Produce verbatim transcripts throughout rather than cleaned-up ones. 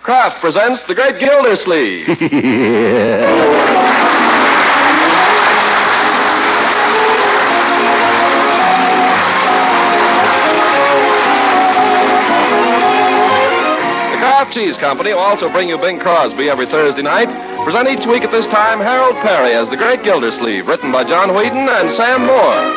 Kraft presents The Great Gildersleeve. The Kraft Cheese Company will also bring you Bing Crosby every Thursday night. Present each week at this time Harold Perry as The Great Gildersleeve, written by John Whedon and Sam Moore.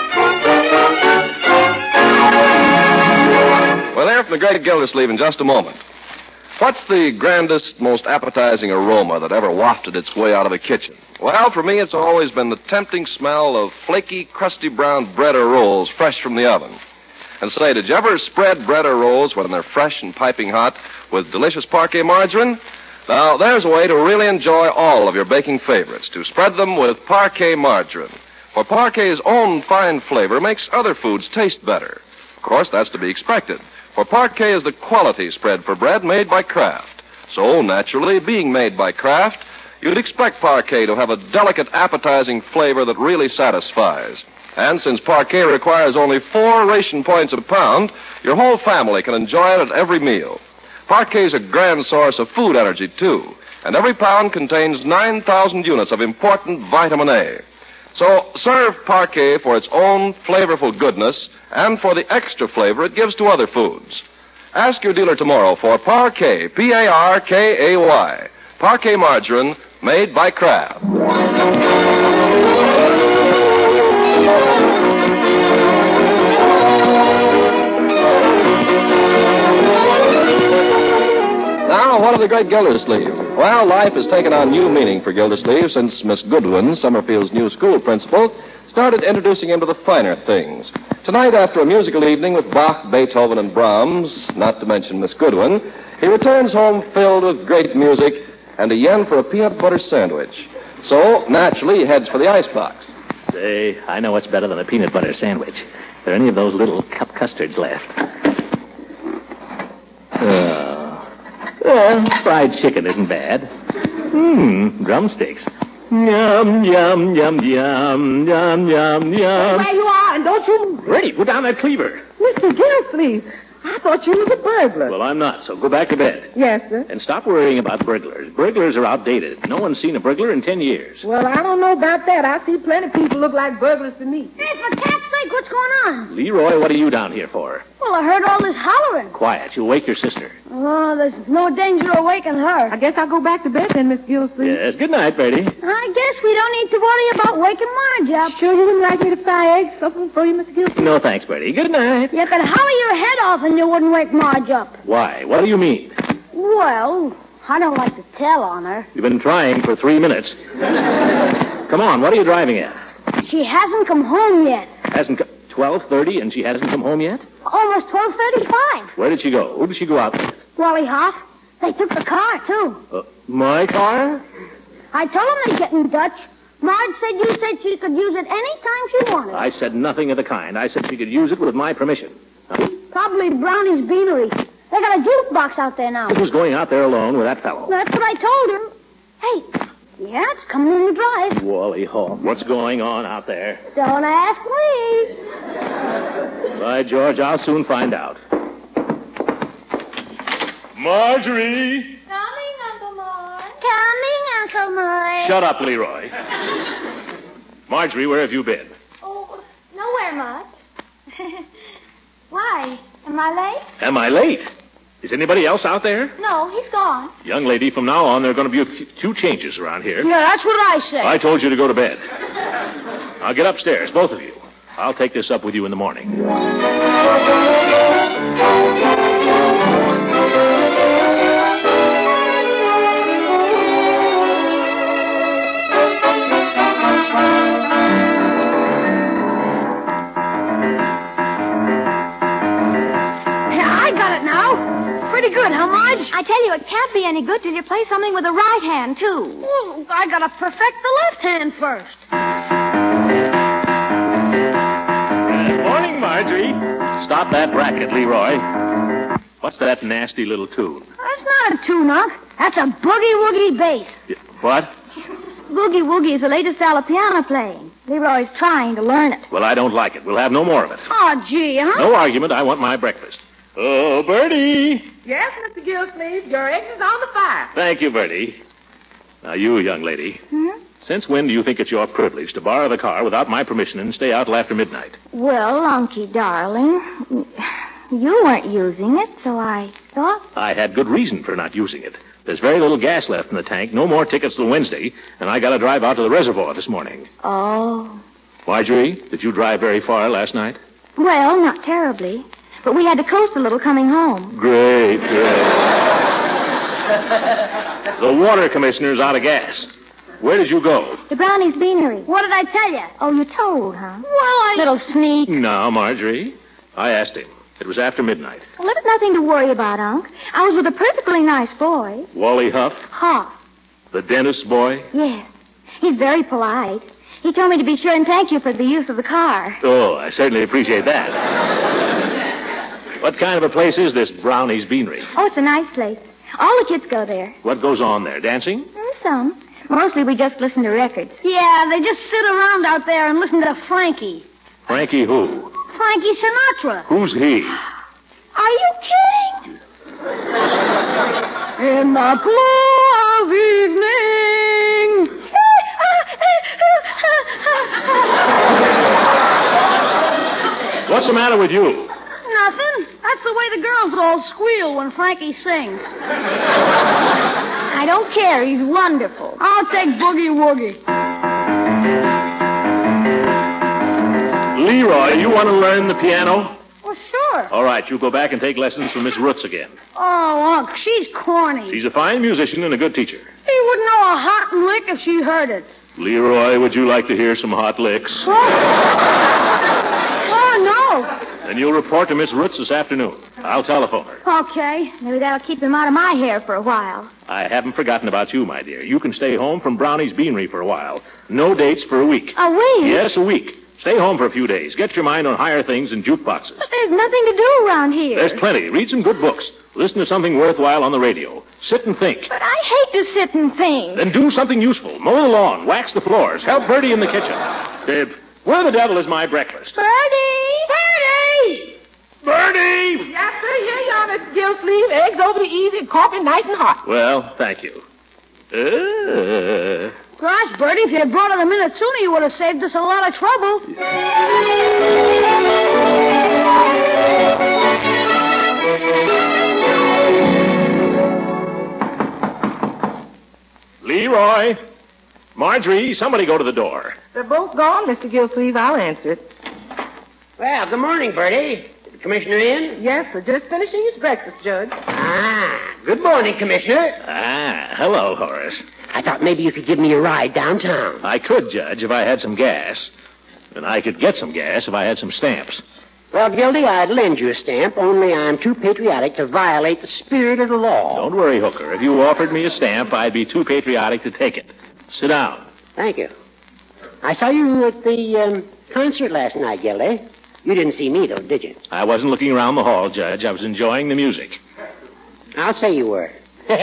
We'll hear from The Great Gildersleeve in just a moment. What's the grandest, most appetizing aroma that ever wafted its way out of a kitchen? Well, for me, it's always been the tempting smell of flaky, crusty brown bread or rolls fresh from the oven. And say, did you ever spread bread or rolls when they're fresh and piping hot with delicious Parquet margarine? Now, there's a way to really enjoy all of your baking favorites, to spread them with Parquet margarine. For Parquet's own fine flavor makes other foods taste better. Of course, that's to be expected. For Parquet is the quality spread for bread made by Kraft. So, naturally, being made by Kraft, you'd expect Parquet to have a delicate, appetizing flavor that really satisfies. And since Parquet requires only four ration points a pound, your whole family can enjoy it at every meal. Parquet's a grand source of food energy, too, and every pound contains nine thousand units of important vitamin A. So serve Parquet for its own flavorful goodness and for the extra flavor it gives to other foods. Ask your dealer tomorrow for Parquet, P A R K A Y, Parquet margarine made by Kraft. Now, what of the Great Gildersleeve? Well, life has taken on new meaning for Gildersleeve since Miss Goodwin, Summerfield's new school principal, started introducing him to the finer things. Tonight, after a musical evening with Bach, Beethoven, and Brahms, not to mention Miss Goodwin, he returns home filled with great music and a yen for a peanut butter sandwich. So, naturally, he heads for the icebox. Say, I know what's better than a peanut butter sandwich. Are there any of those little cup custards left? Oh. Well, fried chicken isn't bad. Mmm, drumsticks. Yum, yum, yum, yum, yum, yum, yum. There you are, and don't you... Ready, put down that cleaver. Mister Gildersleeve, I thought you was a burglar. Well, I'm not, so go back to bed. Yes, sir. And stop worrying about burglars. Burglars are outdated. No one's seen a burglar in ten years. Well, I don't know about that. I see plenty of people look like burglars to me. Hey, for cat's sake, what's going on? Leroy, what are you down here for? Well, I heard all this hollering. Quiet, you'll wake your sister. Oh, there's no danger of waking her. I guess I'll go back to bed then, Miss Gildersleeve. Yes, good night, Bertie. I guess we don't need to worry about waking Marge up. Sure you wouldn't like me to fry eggs? Something for you, Mister Gildersleeve? No, thanks, Bertie. Good night. You could holler your head off and you wouldn't wake Marge up. Why? What do you mean? Well, I don't like to tell on her. You've been trying for three minutes. Come on, what are you driving at? She hasn't come home yet. Hasn't come... twelve thirty and she hasn't come home yet? Almost twelve thirty-five. Where did she go? Who did she go out with? Wally Hoff. They took the car, too. Uh, my car? I told them they'd get in Dutch. Marge said you said she could use it any time she wanted. I said nothing of the kind. I said she could use it with my permission. Huh? Probably Brownie's Beanery. They got a jukebox out there now. Who's going out there alone with that fellow? That's what I told her. Hey, yeah, it's coming in the drive. Wally Hoff, what's going on out there? Don't ask me. By George, I'll soon find out. Marjorie! Coming, Uncle Marge. Coming, Uncle Marge. Shut up, Leroy. Marjorie, where have you been? Oh, nowhere much. Why? Am I late? Am I late? Is anybody else out there? No, he's gone. Young lady, from now on, there are going to be a few, two changes around here. Yeah, that's what I say. I told you to go to bed. Now get upstairs, both of you. I'll take this up with you in the morning. Pretty good, huh, Marge? I tell you, it can't be any good till you play something with the right hand, too. Well, I gotta perfect the left hand first. Good morning, Marjorie. Stop that racket, Leroy. What's that nasty little tune? That's not a tune, Unc. That's a boogie-woogie bass. Yeah, what? Boogie-woogie is the latest style of piano playing. Leroy's trying to learn it. Well, I don't like it. We'll have no more of it. Oh, gee, huh? No argument. I want my breakfast. Oh, Bertie. Yes, Mister Gillsleeve, your eggs is on the fire. Thank you, Bertie. Now, you, young lady. Hmm? Since when do you think it's your privilege to borrow the car without my permission and stay out till after midnight? Well, Unky, darling, you weren't using it, so I thought... I had good reason for not using it. There's very little gas left in the tank, no more tickets till Wednesday, and I got to drive out to the reservoir this morning. Oh. Marjorie, did you drive very far last night? Well, not terribly. But we had to coast a little coming home. Great, great. The water commissioner's out of gas. Where did you go? To Brownie's Beanery. What did I tell you? Oh, you told, huh? Well, I... Little sneak. No, Marjorie. I asked him. It was after midnight. Well, there's nothing to worry about, Unc. I was with a perfectly nice boy. Wally Huff? Huff. The dentist's boy? Yes. He's very polite. He told me to be sure and thank you for the use of the car. Oh, I certainly appreciate that. What kind of a place is this Brownie's Beanery? Oh, it's a nice place. All the kids go there. What goes on there? Dancing? Mm, some. Mostly we just listen to records. Yeah, they just sit around out there and listen to Frankie. Frankie who? Frankie Sinatra. Who's he? Are you kidding? In the blue of evening. What's the matter with you? Nothing. That's the way the girls all squeal when Frankie sings. I don't care. He's wonderful. I'll take Boogie Woogie. Leroy, you want to learn the piano? Well, sure. All right, you go back and take lessons from Miss Roots again. Oh, Unc, she's corny. She's a fine musician and a good teacher. He wouldn't know a hot lick if she heard it. Leroy, would you like to hear some hot licks? Oh, oh no. Then you'll report to Miss Roots this afternoon. I'll telephone her. Okay. Maybe that'll keep him out of my hair for a while. I haven't forgotten about you, my dear. You can stay home from Brownie's Beanery for a while. No dates for a week. A week? Yes, a week. Stay home for a few days. Get your mind on higher things than jukeboxes. But there's nothing to do around here. There's plenty. Read some good books. Listen to something worthwhile on the radio. Sit and think. But I hate to sit and think. Then do something useful. Mow the lawn. Wax the floors. Help Bertie in the kitchen. Babe, where the devil is my breakfast? Bertie! Bertie! Bertie! Yes, sir. Here you are, Mister Gillsleeve. Eggs over the easy, coffee nice and hot. Well, thank you. Uh... Gosh, Bertie, if you had brought it a minute sooner, you would have saved us a lot of trouble. Leroy! Marjorie, somebody go to the door. They're both gone, Mister Gillsleeve. I'll answer it. Well, good morning, Bertie. Is the commissioner in? Yes, sir. Just finishing his breakfast, Judge. Ah, good morning, Commissioner. Ah, hello, Horace. I thought maybe you could give me a ride downtown. I could, Judge, if I had some gas. And I could get some gas if I had some stamps. Well, Gildy, I'd lend you a stamp, only I'm too patriotic to violate the spirit of the law. Don't worry, Hooker. If you offered me a stamp, I'd be too patriotic to take it. Sit down. Thank you. I saw you at the um, concert last night, Gildy. You didn't see me, though, did you? I wasn't looking around the hall, Judge. I was enjoying the music. I'll say you were.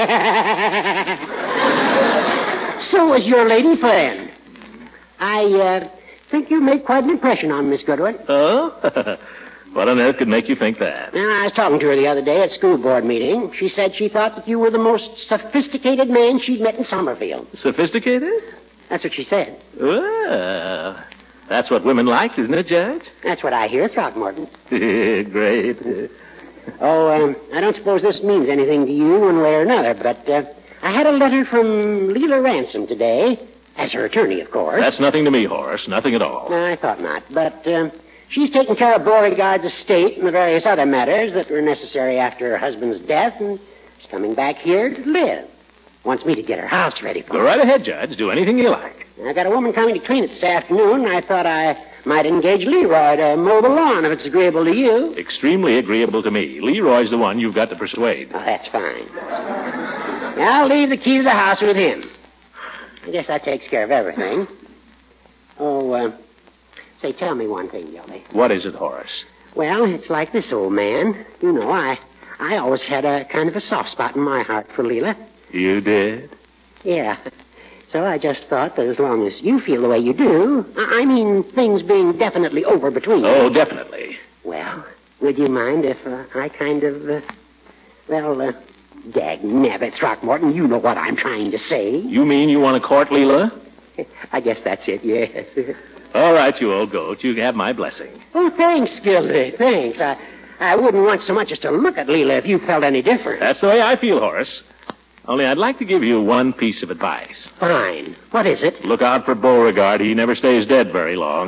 So was your lady friend. I uh, think you made quite an impression on Miss Goodwin. Oh? What on earth could make you think that? Well, I was talking to her the other day at school board meeting. She said she thought that you were the most sophisticated man she'd met in Somerville. Sophisticated? That's what she said. Well, that's what women like, isn't it, Judge? That's what I hear, Throckmorton. Great. Oh, um, I don't suppose this means anything to you one way or another, but uh, I had a letter from Leela Ransom today, as her attorney, of course. That's nothing to me, Horace. Nothing at all. No, I thought not. But um, she's taking care of Beauregard's estate and the various other matters that were necessary after her husband's death, and she's coming back here to live. Wants me to get her house ready for her. Go right ahead, Judge. Do anything you like. I got a woman coming to clean it this afternoon, and I thought I might engage Leroy to mow the lawn if it's agreeable to you. Extremely agreeable to me. Leroy's the one you've got to persuade. Oh, that's fine. I'll leave the key to the house with him. I guess that takes care of everything. Oh, uh, say, tell me one thing, Gildy. What is it, Horace? Well, it's like this, old man. You know, I, I always had a kind of a soft spot in my heart for Leela. You did? Yeah. So I just thought that as long as you feel the way you do, I I mean things being definitely over between you. Oh, definitely. Well, would you mind if uh, I kind of, uh, well, uh, dag nabbit, Throckmorton, you know what I'm trying to say. You mean you want to court Leela? I guess that's it, yes. All right, you old goat. You have my blessing. Oh, thanks, Gildy, thanks. I, I wouldn't want so much as to look at Leela if you felt any different. That's the way I feel, Horace. Only I'd like to give you one piece of advice. Fine. What is it? Look out for Beauregard. He never stays dead very long.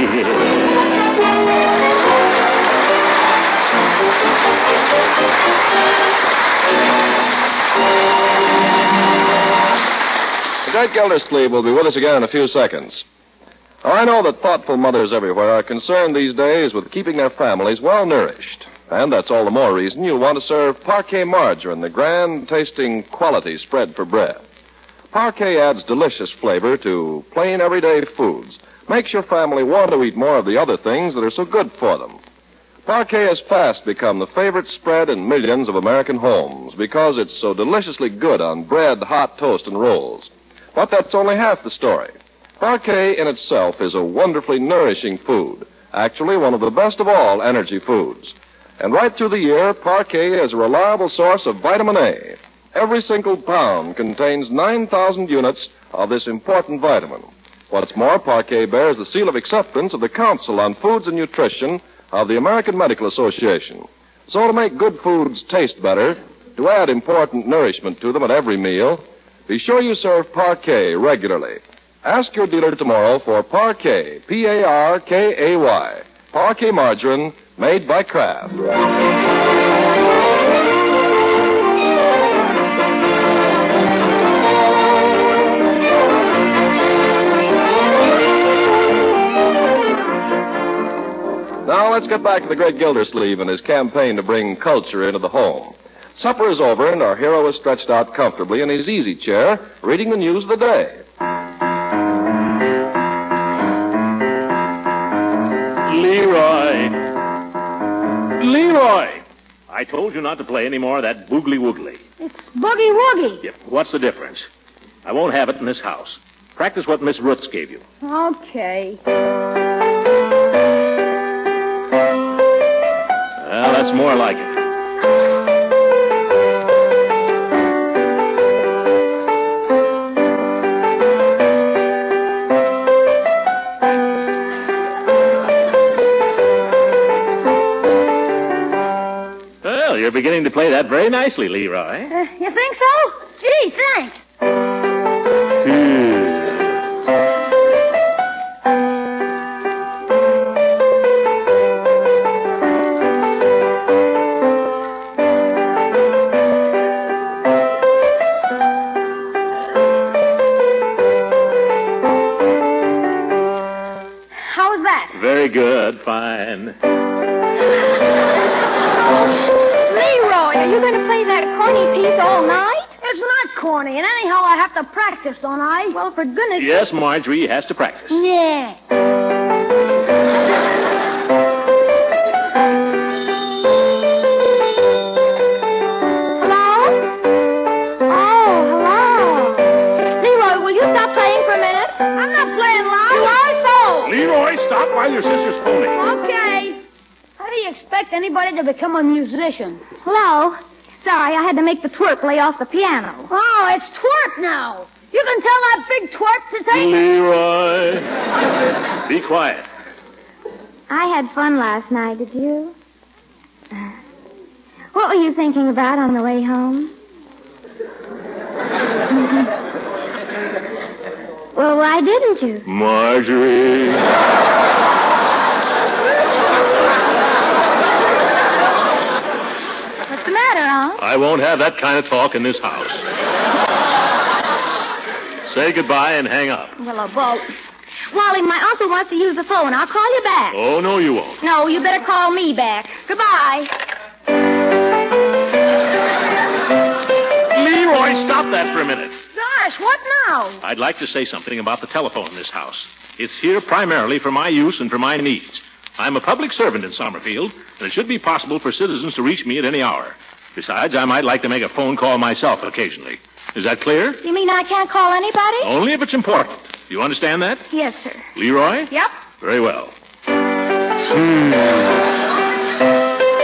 The great Gildersleeve will be with us again in a few seconds. Now, I know that thoughtful mothers everywhere are concerned these days with keeping their families well nourished. And that's all the more reason you'll want to serve Parquet margarine, the grand-tasting quality spread for bread. Parquet adds delicious flavor to plain everyday foods. Makes your family want to eat more of the other things that are so good for them. Parquet has fast become the favorite spread in millions of American homes because it's so deliciously good on bread, hot toast, and rolls. But that's only half the story. Parquet in itself is a wonderfully nourishing food, actually one of the best of all energy foods. And right through the year, Parquet is a reliable source of vitamin A. Every single pound contains nine thousand units of this important vitamin. What's more, Parquet bears the seal of acceptance of the Council on Foods and Nutrition of the American Medical Association. So to make good foods taste better, to add important nourishment to them at every meal, be sure you serve Parquet regularly. Ask your dealer tomorrow for Parquet, P A R K A Y, Parquet margarine made by Kraft. Now let's get back to the great Gildersleeve and his campaign to bring culture into the home. Supper is over, and our hero is stretched out comfortably in his easy chair, reading the news of the day. Leroy. Leroy! I told you not to play any more of that boogly woogly. It's boogie woogie. Yep. What's the difference? I won't have it in this house. Practice what Miss Roots gave you. Okay. Well, that's more like it. Well, you're beginning to play that very nicely, Leroy. Uh, you think so? Gee, thanks. Very good, fine. Leroy, are you going to play that corny piece all night? It's not corny, and anyhow I have to practice, don't I? Well, for goodness sake. Yes, Marjorie has to practice. Yeah. Hello? Oh, hello. Leroy, will you stop playing for a minute? I'm not playing loud. You are so. Leroy, stop while your sister's phoning. Okay. How do you expect anybody to become a musician? Hello? Sorry, I had to make the twerp lay off the piano. Oh, it's twerp now. You can tell that big twerp to take... Leroy. Be quiet. I had fun last night, did you? Uh, what were you thinking about on the way home? Well, why didn't you? Marjorie. What's the matter, Unc? I won't have that kind of talk in this house. Say goodbye and hang up. Well, a boat. Wally, my uncle wants to use the phone. I'll call you back. Oh, no, you won't. No, you better call me back. Goodbye. Leroy, stop that for a minute. Gosh, what now? I'd like to say something about the telephone in this house. It's here primarily for my use and for my needs. I'm a public servant in Summerfield, and it should be possible for citizens to reach me at any hour. Besides, I might like to make a phone call myself occasionally. Is that clear? You mean I can't call anybody? Only if it's important. You understand that? Yes, sir. Leroy? Yep. Very well. Hmm.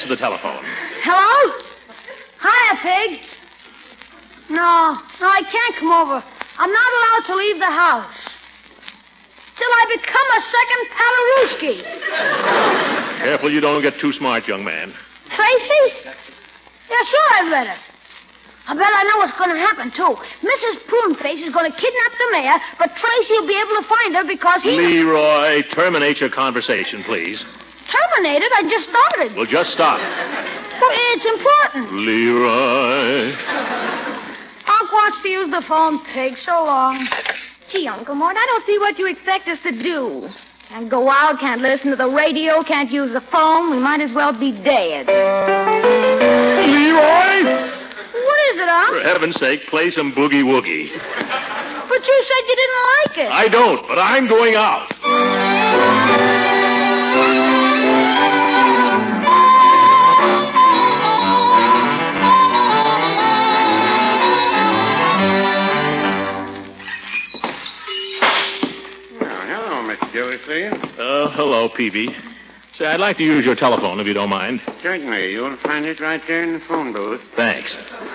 answer the telephone. Hello? Hiya, Pig. No, no, I can't come over. I'm not allowed to leave the house. Till I become a second Palarooski. Careful you don't get too smart, young man. Tracy? Yeah, sure, I read it. I bet I know what's going to happen, too. Missus Pruneface is going to kidnap the mayor, but Tracy will be able to find her because he... Leroy, terminate your conversation, please. Terminated? I just started. Well, just stop. Well, it's important. Leroy. Unc wants to use the phone, Pig. So long. Gee, Uncle Mort, I don't see what you expect us to do. Can't go out, can't listen to the radio, can't use the phone. We might as well be dead. Leroy! What is it, Unc? For heaven's sake, play some boogie woogie. But you said you didn't like it. I don't, but I'm going out. Gildersleeve? Oh, hello, Peavy. Say, I'd like to use your telephone, if you don't mind. Certainly. You'll find it right there in the phone booth. Thanks.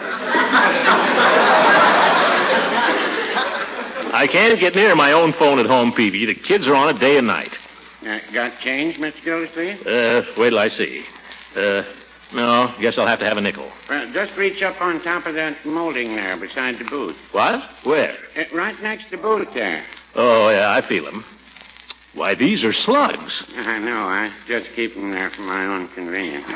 I can't get near my own phone at home, Peavy. The kids are on it day and night. Uh, got change, Mister Gildersleeve? Uh, wait till I see. Uh, no, guess I'll have to have a nickel. Well, just reach up on top of that molding there beside the booth. What? Where? Uh, right next to the booth there. Oh, yeah, I feel them. Why, these are slugs. I know. I just keep them there for my own convenience.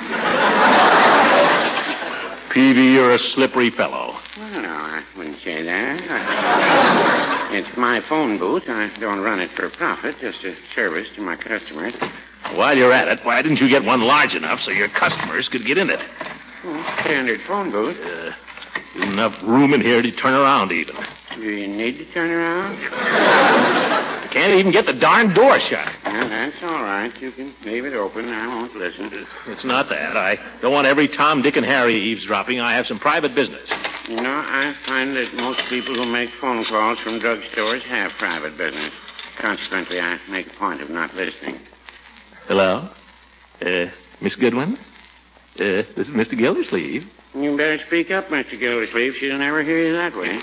Peavy, you're a slippery fellow. Well, no, I wouldn't say that. It's my phone booth. I don't run it for profit, just a service to my customers. While you're at it, why didn't you get one large enough so your customers could get in it? Well, standard phone booth. Uh, enough room in here to turn around even. Do you need to turn around? I can't even get the darn door shut. Well, that's all right. You can leave it open. I won't listen. It's not that. I don't want every Tom, Dick, and Harry eavesdropping. I have some private business. You know, I find that most people who make phone calls from drugstores have private business. Consequently, I make a point of not listening. Hello? Uh, Miss Goodwin? Uh, this is Mister Gildersleeve. You better speak up, Mister Gildersleeve. She'll never hear you that way.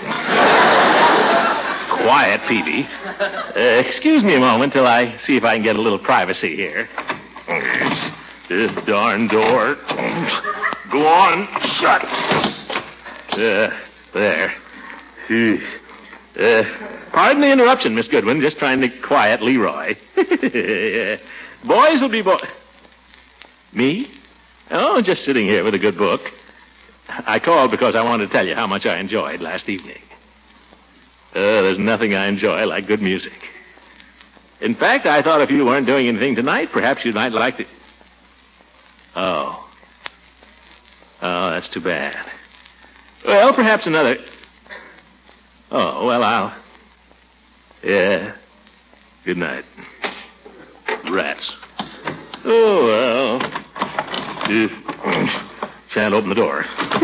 Quiet, Peavy. Uh, excuse me a moment till I see if I can get a little privacy here. This darn door. Go on, shut. Uh, there. Uh, pardon the interruption, Miss Goodwin. Just trying to quiet Leroy. Boys will be boys. Me? Oh, just sitting here with a good book. I called because I wanted to tell you how much I enjoyed last evening. Uh, there's nothing I enjoy like good music. In fact, I thought if you weren't doing anything tonight, perhaps you might like to... Oh. Oh, that's too bad. Well, perhaps another... Oh, well, I'll... Yeah. Good night. Rats. Oh, well... Uh, Shan't open the door.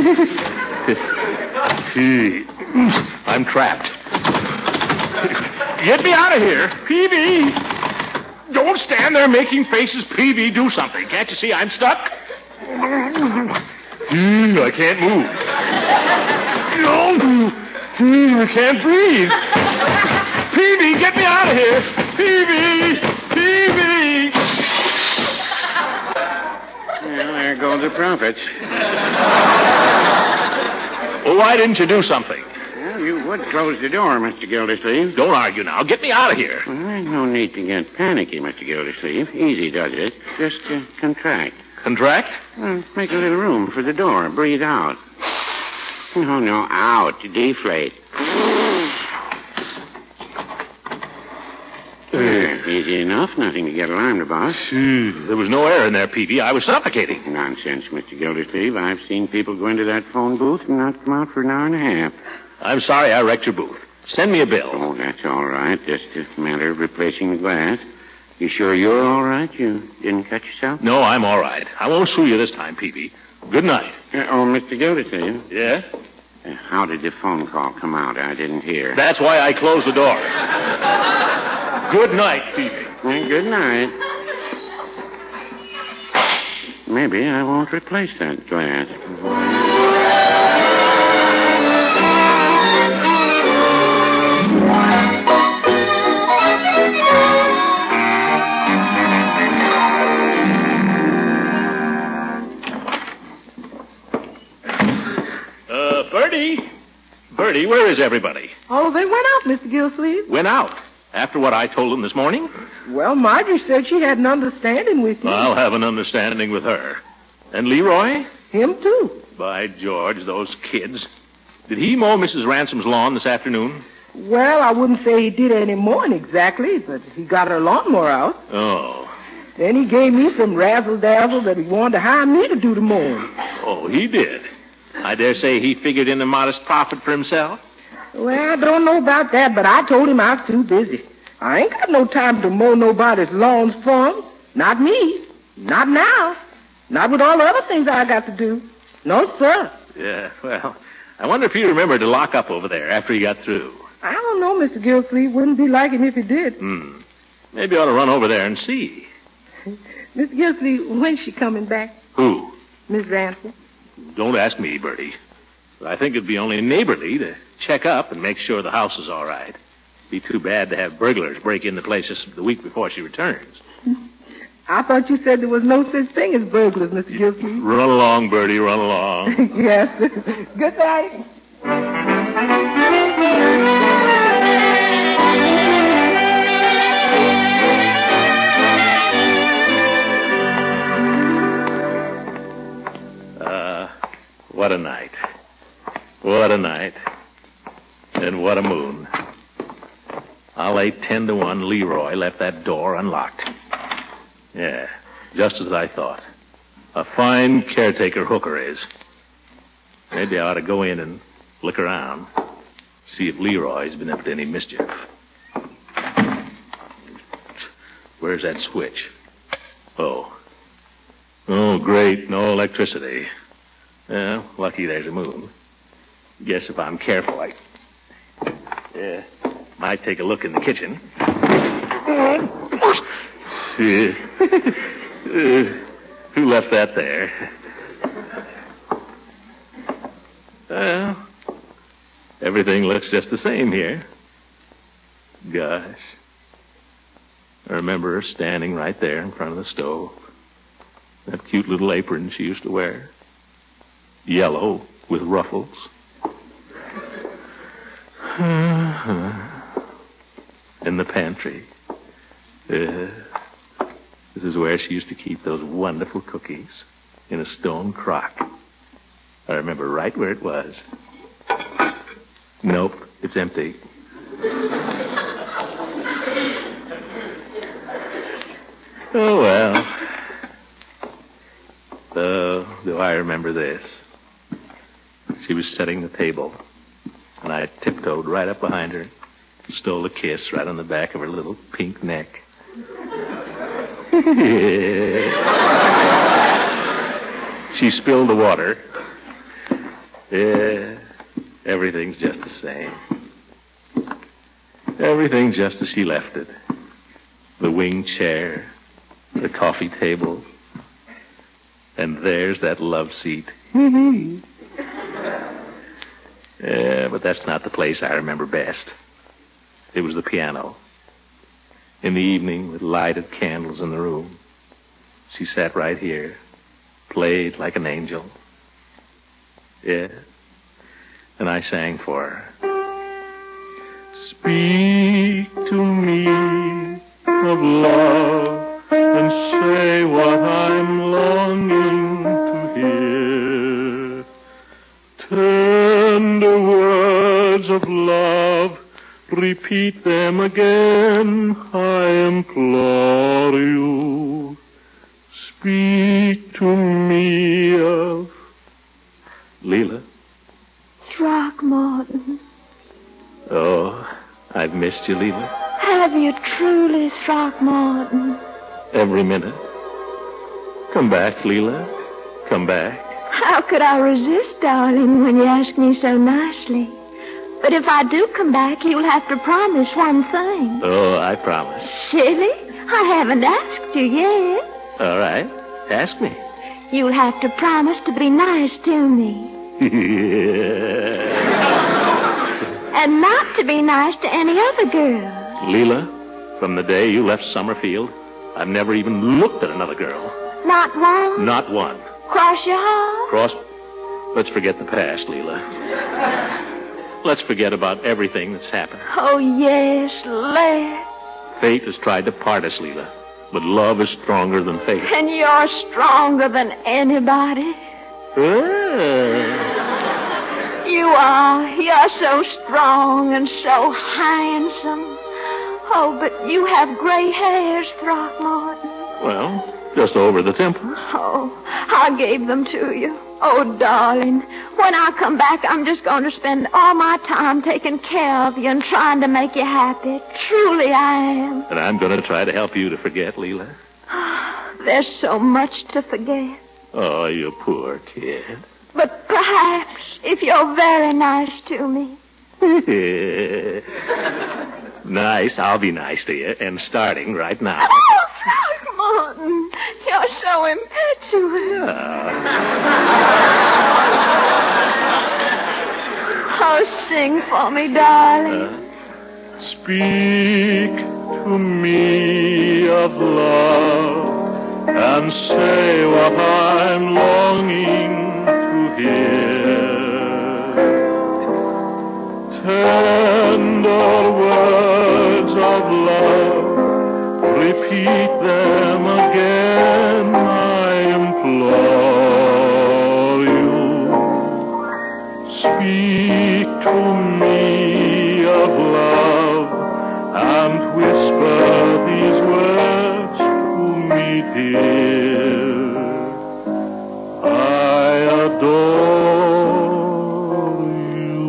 I'm trapped. Get me out of here. Peavy! Don't stand there making faces. Peavy, do something. Can't you see I'm stuck? I can't move. No, I can't breathe. Peavy, get me out of here. Peavy! Peavy! Well, there go the profits. Well, why didn't you do something? Well, you would close the door, Mister Gildersleeve. Don't argue now. Get me out of here. Well, there's no need to get panicky, Mister Gildersleeve. Easy does it. Just uh, contract. Contract? Well, make a little room for the door. Breathe out. No, no, out. Deflate. There, easy enough. Nothing to get alarmed about. There was no air in there, Peavy. I was suffocating. Nonsense, Mister Gildersleeve. I've seen people go into that phone booth and not come out for an hour and a half. I'm sorry I wrecked your booth. Send me a bill. Oh, that's all right. Just a matter of replacing the glass. You sure you're all right? You didn't cut yourself? No, I'm all right. I won't sue you this time, Peavy. Good night. Uh, oh, Mister Gildersleeve. Yeah? Uh, how did the phone call come out? I didn't hear. That's why I closed the door. Good night, Peavy. Well, good night. maybe I won't replace that glass. Uh, Bertie? Bertie, where is everybody? Oh, they went out, Mister Gillsleeve. Went out. After what I told them this morning? Well, Marjorie said she had an understanding with you. I'll have an understanding with her. And Leroy? Him, too. By George, those kids. Did he mow Missus Ransom's lawn this afternoon? Well, I wouldn't say he did any mowing exactly, but he got her lawnmower out. Oh. Then he gave me some razzle-dazzle that he wanted to hire me to do the mowing. Oh, he did. I dare say he figured in a modest profit for himself. Well, I don't know about that, but I told him I was too busy. I ain't got no time to mow nobody's lawns for him. Not me. Not now. Not with all the other things I got to do. No, sir. Yeah, well, I wonder if he remembered to lock up over there after he got through. I don't know, Mister Gillsleeve. Wouldn't be like him if he did. Hmm. Maybe I ought to run over there and see. Mister Gillsleeve, when's she coming back? Who? Miss Ransom. Don't ask me, Bertie. I think it'd be only neighborly to check up and make sure the house is all right. Be too bad to have burglars break into places the week before she returns. I thought you said there was no such thing as burglars, Mister Gillsleeve. Run along, Bertie, run along. Yes. Good night. Uh, what a night. What a night. And what a moon. I'll lay ten to one Leroy left that door unlocked. Yeah, just as I thought. A fine caretaker hooker is. Maybe I ought to go in and look around. See if Leroy's been up to any mischief. Where's that switch? Oh. Oh, great. No electricity. Well, lucky there's a moon. Guess if I'm careful, I... Yeah, might take a look in the kitchen. Yeah. uh, who left that there? Well, everything looks just the same here. Gosh. I remember her standing right there in front of the stove. That cute little apron she used to wear. Yellow with ruffles. In the pantry. Uh, this is where she used to keep those wonderful cookies in a stone crock. I remember right where it was. Nope, it's empty. Oh, well. Oh, do I remember this? She was setting the table, and I tiptoed right up behind her, stole a kiss right on the back of her little pink neck. She spilled the water. Yeah, everything's just the same. Everything just as she left it. The wing chair, the coffee table, and there's that love seat. Yeah, but that's not the place I remember best. It was the piano. In the evening, with lighted candles in the room, she sat right here, played like an angel. Yeah, and I sang for her. Speak to me of love and say what I'm longing to hear. Tender words of love, repeat them again, I implore you. Speak to me of... Leela? Throckmorton. Oh, I've missed you, Leela. Have you truly, Throckmorton? Every minute. Come back, Leela. Come back. How could I resist, darling, when you ask me so nicely? But if I do come back, you'll have to promise one thing. Oh, I promise. Silly. I haven't asked you yet. All right. Ask me. you'll have to promise to be nice to me. And not to be nice to any other girl. Leela, from the day you left Summerfield, I've never even looked at another girl. Not one? Not one. Cross your heart? Cross... Let's forget the past, Leela. Let's forget about everything that's happened. Oh, yes, let's. Fate has tried to part us, Leela. But love is stronger than fate. And you're stronger than anybody. Ah. You are. You're so strong and so handsome. Oh, but you have gray hairs, Throckmorton. Well, just over the temples. Oh, I gave them to you. Oh, darling, when I come back, I'm just going to spend all my time taking care of you and trying to make you happy. Truly, I am. And I'm going to try to help you to forget, Leela. There's so much to forget. Oh, you poor kid. But perhaps, if you're very nice to me. Nice, I'll be nice to you, and starting right now. Oh, Throckmorton, you're so impetuous. Oh, sing for me, darling. Uh, Speak to me of love and say what I'm longing to hear. Tender words of love, repeat them again, I implore you. Speak to me of love and whisper these words to me, dear. I adore you.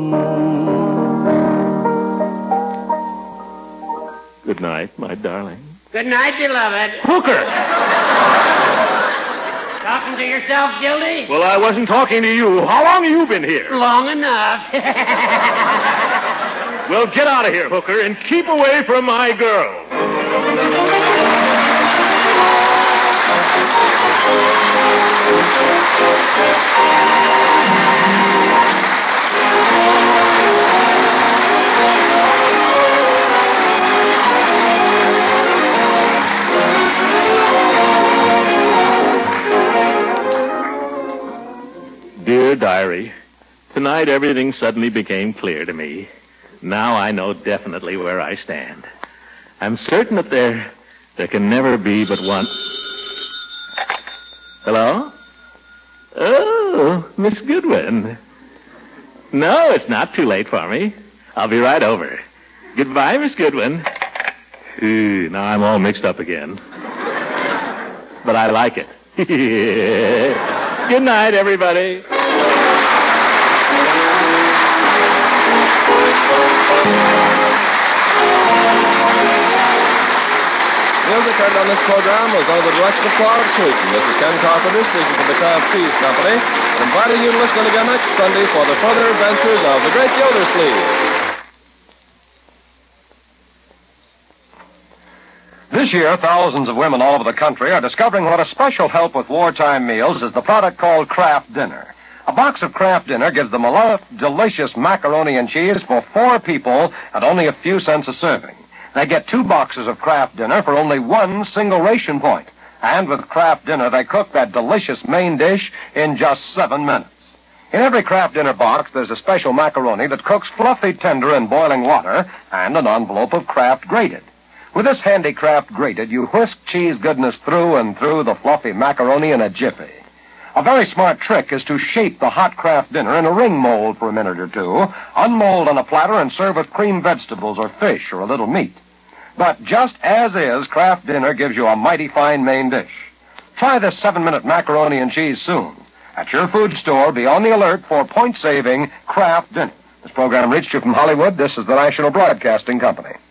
Good night, my darling. Good night, beloved. Hooker! Talking to yourself, Gildy? Well, I wasn't talking to you. How long have you been here? Long enough. Well, get out of here, Hooker, and keep away from my girl. Dear Diary, tonight everything suddenly became clear to me. Now I know definitely where I stand. I'm certain that there, there can never be but one... Hello? Oh, Miss Goodwin. No, it's not too late for me. I'll be right over. Goodbye, Miss Goodwin. Ooh, now I'm all mixed up again. But I like it. Good night, everybody. Music heard on this program was under the direction of Claude Sweeten. This is Ken Carpenter speaking for the Kraft Cheese Company, inviting you to listen again next Sunday for the further adventures of the Great Gildersleeve. This year, thousands of women all over the country are discovering what a special help with wartime meals is the product called Kraft Dinner. A box of Kraft Dinner gives them a lot of delicious macaroni and cheese for four people at only a few cents a serving. They get two boxes of Kraft Dinner for only one single ration point. And with Kraft Dinner, they cook that delicious main dish in just seven minutes. In every Kraft Dinner box, there's a special macaroni that cooks fluffy tender in boiling water and an envelope of Kraft Grated. With this handy Kraft Grated, you whisk cheese goodness through and through the fluffy macaroni in a jiffy. A very smart trick is to shape the hot Kraft Dinner in a ring mold for a minute or two, unmold on a platter, and serve with creamed vegetables or fish or a little meat. But just as is, Kraft Dinner gives you a mighty fine main dish. Try this seven-minute macaroni and cheese soon. At your food store, be on the alert for point-saving Kraft Dinner. This program reached you from Hollywood. This is the National Broadcasting Company.